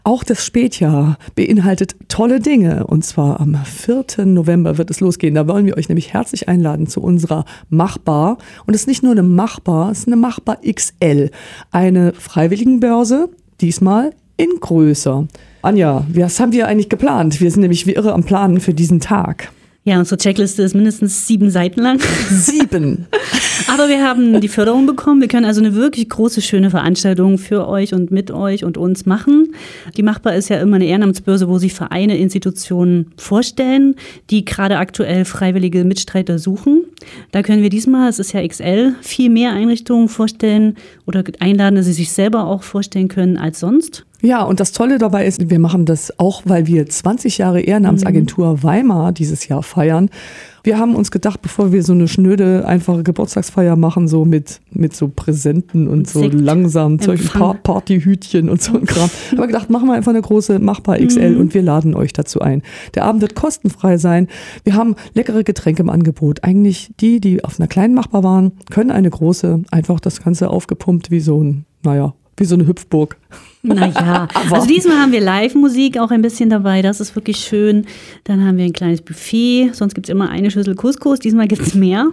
Auch das Spätjahr beinhaltet tolle Dinge. Und zwar am 4. November wird es losgehen. Da wollen wir euch nämlich herzlich einladen zu unserer Machbar. Und es ist nicht nur eine Machbar, es ist eine Machbar XL. Eine Freiwilligenbörse, diesmal in größer. Anja, was haben wir eigentlich geplant? Wir sind nämlich wie irre am Planen für diesen Tag. Ja, unsere Checkliste ist mindestens 7 Seiten lang. 7. Aber wir haben die Förderung bekommen. Wir können also eine wirklich große, schöne Veranstaltung für euch und mit euch und uns machen. Die Machbar ist ja immer eine Ehrenamtsbörse, wo sich Vereine, Institutionen vorstellen, die gerade aktuell freiwillige Mitstreiter suchen. Da können wir diesmal, es ist ja XL, viel mehr Einrichtungen vorstellen oder einladen, dass sie sich selber auch vorstellen können als sonst. Ja, und das Tolle dabei ist, wir machen das auch, weil wir 20 Jahre Ehrenamtsagentur Weimar dieses Jahr feiern. Wir haben uns gedacht, bevor wir so eine schnöde, einfache Geburtstagsfeier machen, so mit so Präsenten und so langsamen Zeug, Partyhütchen und so ein Kram, haben wir gedacht, machen wir einfach eine große Machbar XL und wir laden euch dazu ein. Der Abend wird kostenfrei sein. Wir haben leckere Getränke im Angebot. Eigentlich die auf einer kleinen Machbar waren, können eine große, einfach das Ganze aufgepumpt wie so eine Hüpfburg. Naja, also diesmal haben wir Live-Musik auch ein bisschen dabei, das ist wirklich schön. Dann haben wir ein kleines Buffet, sonst gibt es immer eine Schüssel Couscous, diesmal gibt es mehr.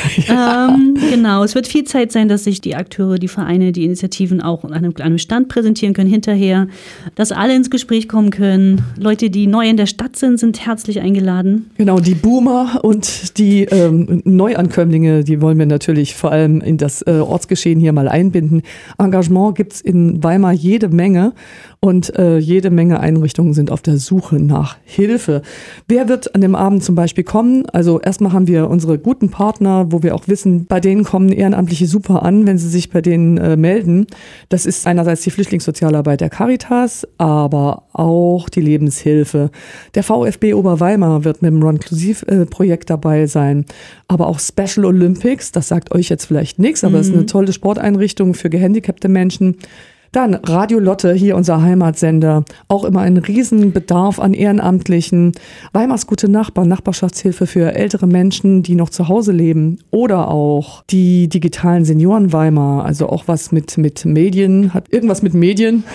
Genau, es wird viel Zeit sein, dass sich die Akteure, die Vereine, die Initiativen auch an einem Stand präsentieren können hinterher, dass alle ins Gespräch kommen können. Leute, die neu in der Stadt sind herzlich eingeladen. Genau, die Boomer und die Neuankömmlinge, die wollen wir natürlich vor allem in das Ortsgeschehen hier mal einbinden. Engagement gibt es in Weimar jede Menge und jede Menge Einrichtungen sind auf der Suche nach Hilfe. Wer wird an dem Abend zum Beispiel kommen? Also erstmal haben wir unsere guten Partner, wo wir auch wissen, bei denen kommen Ehrenamtliche super an, wenn sie sich bei denen melden. Das ist einerseits die Flüchtlingssozialarbeit der Caritas, aber auch die Lebenshilfe. Der VfB Oberweimar wird mit dem Run-Inclusive-Projekt dabei sein, aber auch Special Olympics, das sagt euch jetzt vielleicht nichts, aber es ist eine tolle Sporteinrichtung für gehandicapte Menschen. Dann Radio Lotte, hier unser Heimatsender, auch immer ein Riesenbedarf an Ehrenamtlichen. Weimars gute Nachbarn, Nachbarschaftshilfe für ältere Menschen, die noch zu Hause leben. Oder auch die digitalen Senioren Weimar, also auch was mit Medien, hat irgendwas mit Medien.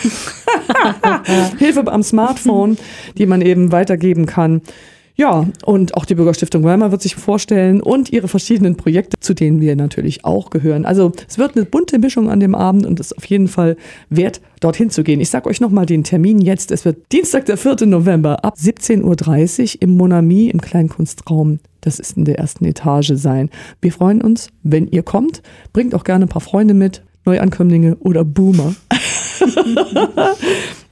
Hilfe am Smartphone, die man eben weitergeben kann. Ja, und auch die Bürgerstiftung Weimar wird sich vorstellen und ihre verschiedenen Projekte, zu denen wir natürlich auch gehören. Also es wird eine bunte Mischung an dem Abend und es ist auf jeden Fall wert, dorthin zu gehen. Ich sage euch nochmal den Termin jetzt. Es wird Dienstag, der 4. November ab 17.30 Uhr im Mon Ami im Kleinkunstraum. Das ist in der ersten Etage sein. Wir freuen uns, wenn ihr kommt. Bringt auch gerne ein paar Freunde mit, Neuankömmlinge oder Boomer.